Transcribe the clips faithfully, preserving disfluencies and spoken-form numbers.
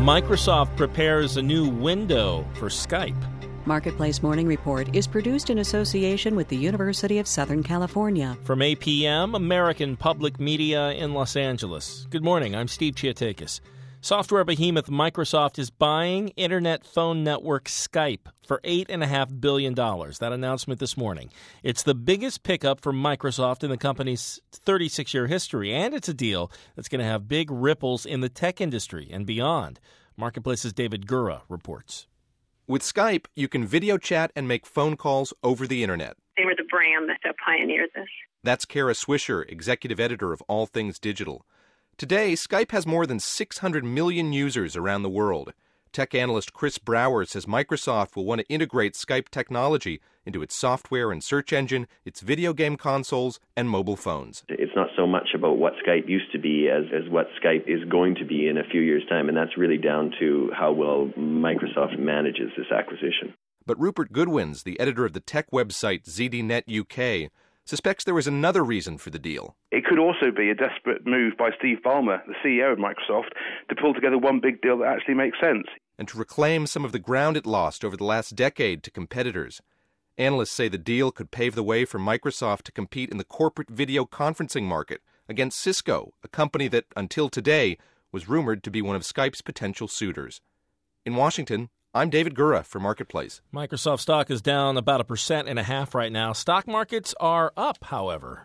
Microsoft prepares a new window for Skype. Marketplace Morning Report is produced in association with the University of Southern California. From A P M, American Public Media in Los Angeles. Good morning, I'm Steve Chiatakis. Software behemoth Microsoft is buying internet phone network Skype for eight point five billion dollars. That announcement this morning. It's the biggest pickup for Microsoft in the company's thirty-six-year history, and it's a deal that's going to have big ripples in the tech industry and beyond. Marketplace's David Gura reports. With Skype, you can video chat and make phone calls over the internet. They were the brand that pioneered this. That's Kara Swisher, executive editor of All Things Digital. Today, Skype has more than six hundred million users around the world. Tech analyst Chris Brower says Microsoft will want to integrate Skype technology into its software and search engine, its video game consoles, and mobile phones. It's not so much about what Skype used to be as, as what Skype is going to be in a few years' time, and that's really down to how well Microsoft manages this acquisition. But Rupert Goodwins, the editor of the tech website Z D Net U K, suspects there was another reason for the deal. It could also be a desperate move by Steve Ballmer, the C E O of Microsoft, to pull together one big deal that actually makes sense. And to reclaim some of the ground it lost over the last decade to competitors. Analysts say the deal could pave the way for Microsoft to compete in the corporate video conferencing market against Cisco, a company that, until today, was rumored to be one of Skype's potential suitors. In Washington, I'm David Gura for Marketplace. Microsoft stock is down about a percent and a half right now. Stock markets are up, however.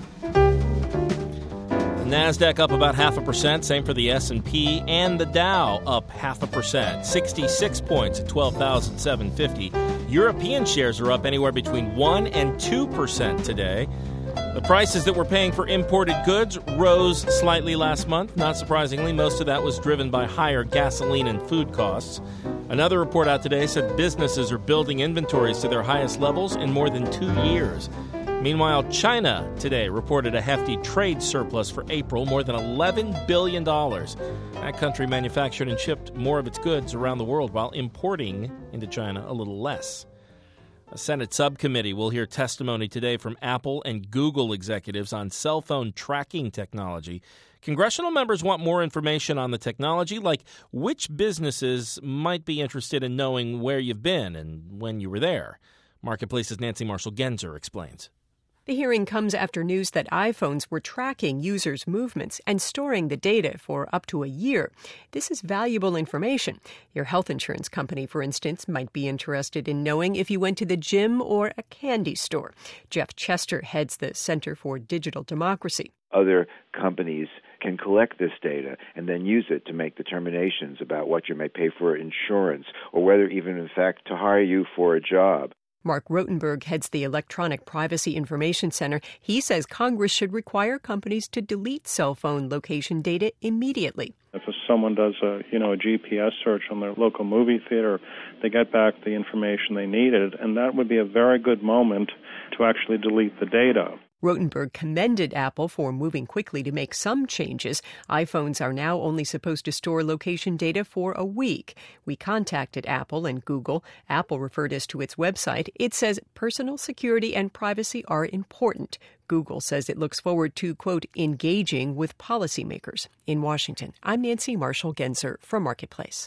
The NASDAQ up about half a percent, same for the S and P, and the Dow up half a percent, sixty-six points at twelve thousand seven hundred fifty. European shares are up anywhere between one and two percent today. The prices that we're paying for imported goods rose slightly last month. Not surprisingly, most of that was driven by higher gasoline and food costs. Another report out today said businesses are building inventories to their highest levels in more than two years. Meanwhile, China today reported a hefty trade surplus for April, more than eleven billion dollars. That country manufactured and shipped more of its goods around the world while importing into China a little less. A Senate subcommittee will hear testimony today from Apple and Google executives on cell phone tracking technology. Congressional members want more information on the technology, like which businesses might be interested in knowing where you've been and when you were there. Marketplace's Nancy Marshall-Genzer explains. The hearing comes after news that iPhones were tracking users' movements and storing the data for up to a year. This is valuable information. Your health insurance company, for instance, might be interested in knowing if you went to the gym or a candy store. Jeff Chester heads the Center for Digital Democracy. Other companies can collect this data and then use it to make determinations about what you may pay for insurance or whether even, in fact, to hire you for a job. Mark Rotenberg heads the Electronic Privacy Information Center. He says Congress should require companies to delete cell phone location data immediately. If someone does a, you know, a G P S search on their local movie theater, they get back the information they needed, and that would be a very good moment to actually delete the data. Rotenberg commended Apple for moving quickly to make some changes. iPhones are now only supposed to store location data for a week. We contacted Apple and Google. Apple referred us to its website. It says personal security and privacy are important. Google says it looks forward to, quote, engaging with policymakers. In Washington, I'm Nancy Marshall-Genzer from Marketplace.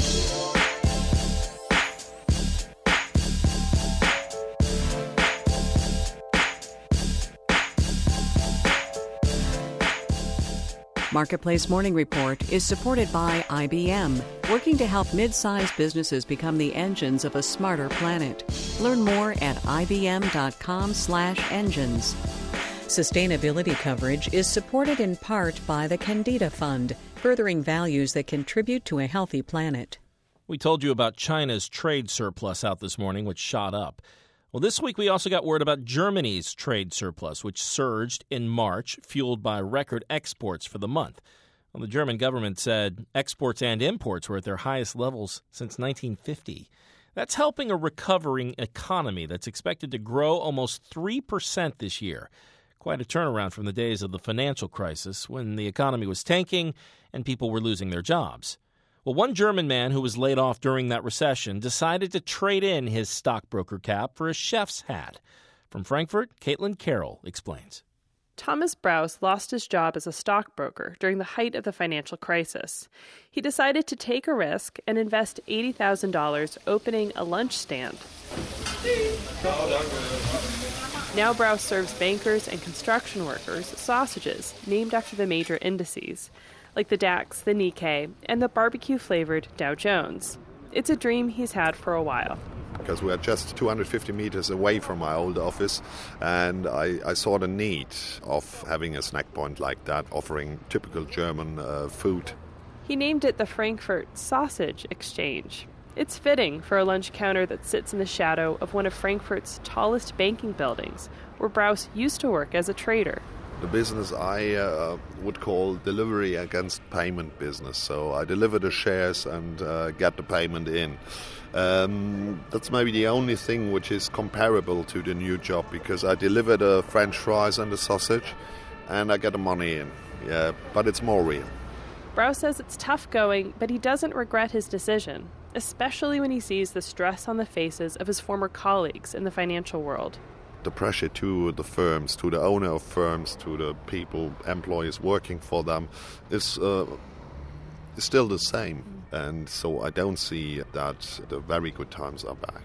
Marketplace Morning Report is supported by I B M, working to help mid-sized businesses become the engines of a smarter planet. Learn more at ibm.com slash engines. Sustainability coverage is supported in part by the Candida Fund, furthering values that contribute to a healthy planet. We told you about China's trade surplus out this morning, which shot up. Well, this week we also got word about Germany's trade surplus, which surged in March, fueled by record exports for the month. Well, the German government said exports and imports were at their highest levels since nineteen fifty. That's helping a recovering economy that's expected to grow almost three percent this year. Quite a turnaround from the days of the financial crisis when the economy was tanking and people were losing their jobs. Well, one German man who was laid off during that recession decided to trade in his stockbroker cap for a chef's hat. From Frankfurt, Caitlin Carroll explains. Thomas Brous lost his job as a stockbroker during the height of the financial crisis. He decided to take a risk and invest eighty thousand dollars opening a lunch stand. Now Brous serves bankers and construction workers sausages named after the major indices, like the DAX, the Nikkei, and the barbecue-flavored Dow Jones. It's a dream he's had for a while. Because we are just two hundred fifty meters away from my old office, and I, I saw the need of having a snack point like that, offering typical German uh, food. He named it the Frankfurt Sausage Exchange. It's fitting for a lunch counter that sits in the shadow of one of Frankfurt's tallest banking buildings, where Brous used to work as a trader. The business I uh, would call delivery against payment business. So I deliver the shares and uh, get the payment in. Um, that's maybe the only thing which is comparable to the new job, because I deliver the French fries and the sausage and I get the money in. Yeah, but it's more real. Brous says it's tough going, but he doesn't regret his decision, especially when he sees the stress on the faces of his former colleagues in the financial world. The pressure to the firms, to the owner of firms, to the people, employees working for them is, uh, is still the same. And so I don't see that the very good times are back.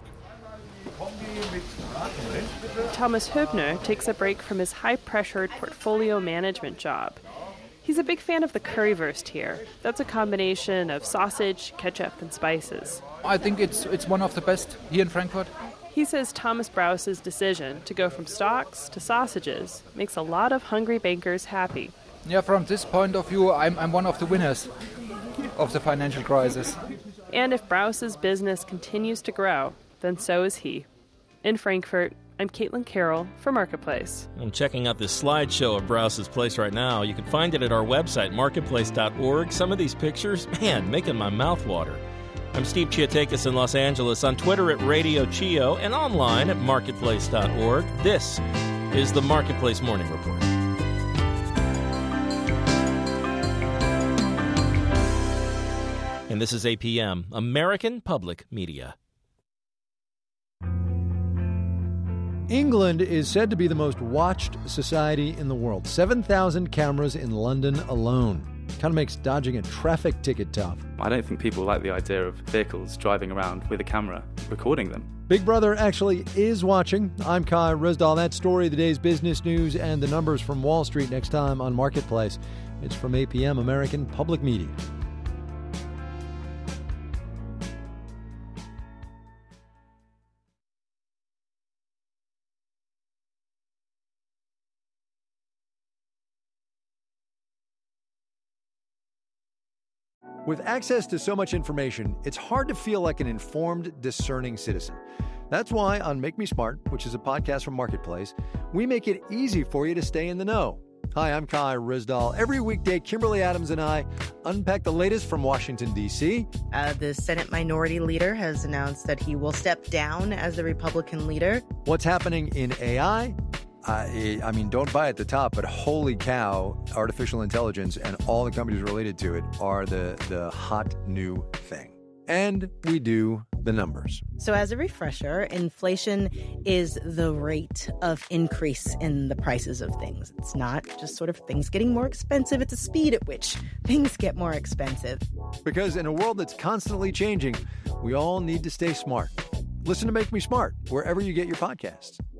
Thomas Hübner takes a break from his high-pressured portfolio management job. He's a big fan of the currywurst here. That's a combination of sausage, ketchup, and spices. I think it's it's one of the best here in Frankfurt. He says Thomas Brous's decision to go from stocks to sausages makes a lot of hungry bankers happy. Yeah, from this point of view, I'm I'm one of the winners of the financial crisis. And if Brous's business continues to grow, then so is he. In Frankfurt, I'm Caitlin Carroll for Marketplace. I'm checking out this slideshow of Brous's place right now. You can find it at our website, marketplace dot org. Some of these pictures, man, making my mouth water. I'm Steve Chiotakis in Los Angeles, on Twitter at Radio Chio, and online at marketplace dot org. This is the Marketplace Morning Report. And this is A P M, American Public Media. England is said to be the most watched society in the world. seven thousand cameras in London alone. Kind of makes dodging a traffic ticket tough. I don't think people like the idea of vehicles driving around with a camera, recording them. Big Brother actually is watching. I'm Kai Risdal. That story, the day's business news, and the numbers from Wall Street next time on Marketplace. It's from A P M, American Public Media. With access to so much information, it's hard to feel like an informed, discerning citizen. That's why on Make Me Smart, which is a podcast from Marketplace, we make it easy for you to stay in the know. Hi, I'm Kai Risdal. Every weekday, Kimberly Adams and I unpack the latest from Washington, D C Uh, the Senate Minority Leader has announced that he will step down as the Republican leader. What's happening in A I? Uh, I mean, don't buy at the top, but holy cow, artificial intelligence and all the companies related to it are the, the hot new thing. And we do the numbers. So as a refresher, inflation is the rate of increase in the prices of things. It's not just sort of things getting more expensive. It's the speed at which things get more expensive. Because in a world that's constantly changing, we all need to stay smart. Listen to Make Me Smart wherever you get your podcasts.